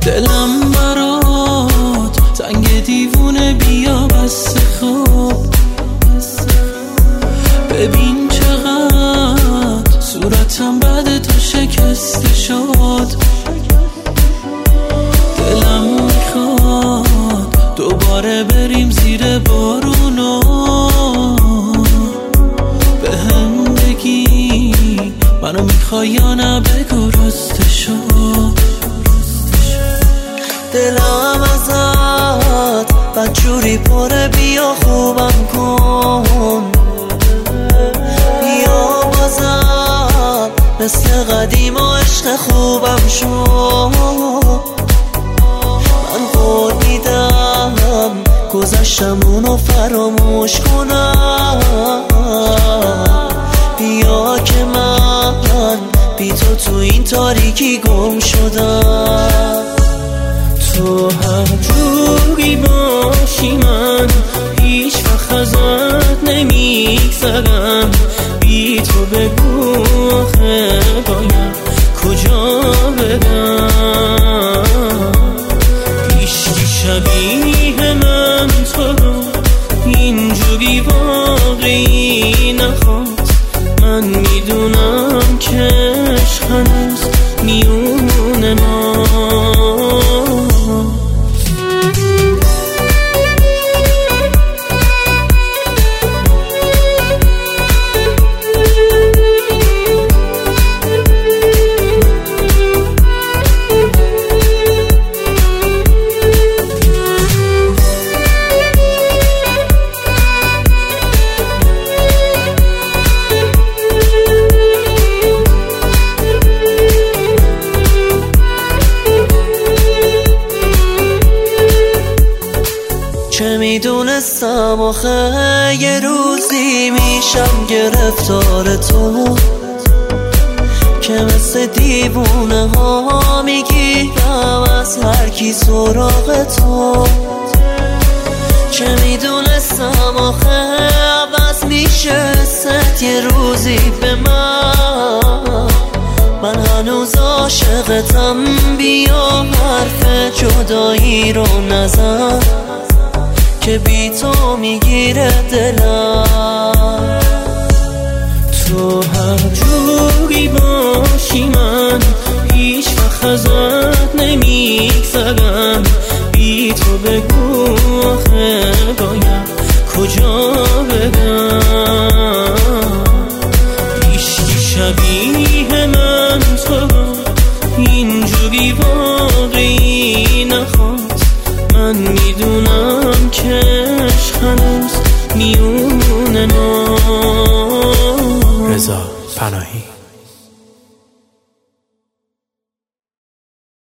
دلم برات تنگ دیوونه، بیا بس خوب ببین چقدر صورتم بعد تو شکسته شد. دلم میخواد دوباره بریم زیر بارونا، به هم بگی منو میخوای یا نه، بگو رسته شد. دلم ازت بدجوری پره، بیا خوبم کن، بیا بازم مثل قدیم و عشق خوبم شو. من قول میدم گذشتمونو فراموش کنم، بیا که من بی تو این تاریکی گم شدم. تو هر جوری باشی من هیچ وقت ازت نمیگذرم، بی تو بگو آخه باید کجا برم. هیچکی شبیه من تو رو اینجوری واقعی نخواد. من میدونم که عشق هنوز میونه ما. چه میدونستم آخه یه روزی میشم گرفتار تو، که مثل دیوونه ها میگیرم از هر کی سراغ تو. چه میدونستم آخه عوض میشه ست یه روزی به من هنوز عاشقتم، بیا حرف جدایی رو نزن که بی تو میگیره دلم. تو هر جوری باشی من هیچ وقت ازت نمیگذرم، بی تو بگو آخه باید کجا برم. هیچکی شبیه من تو رو اینجوری واقعی نخواد. من میدونم که عشق هنوز میونه ما. رضا پناهی.